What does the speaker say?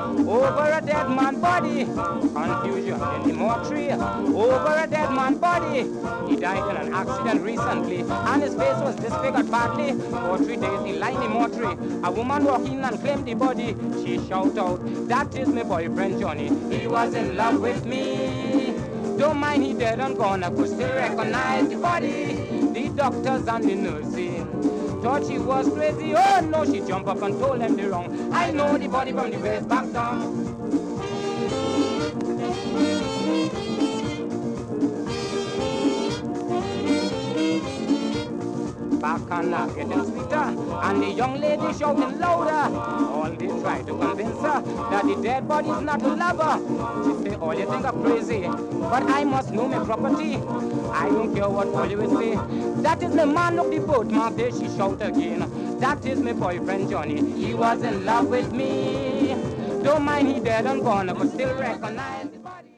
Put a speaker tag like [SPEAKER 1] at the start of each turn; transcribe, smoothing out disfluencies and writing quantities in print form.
[SPEAKER 1] over a dead man body. Confusion in the mortuary over a dead man body. He died in an accident recently and his face was disfigured badly. For 3 days he lay in the mortuary. A woman walked in and claimed the body. She shouted out, "That is my boyfriend Johnny. He was in love with me." Don't mind he dead and gone, I could still recognize the body. The doctors and the nurses thought she was crazy. Oh no, she jumped up and told them the wrong. I know the body from the waist back down. Back and now getting sweeter, and the young lady shouting louder. All they try to convince her that the dead body is not a lover. She say, "All you think I'm crazy, but I must know my property. I don't care what all you will say. That is my man of the boat, mark there," she shout again. "That is my boyfriend Johnny. He was in love with me. Don't mind he dead and gone, I could still recognize the body."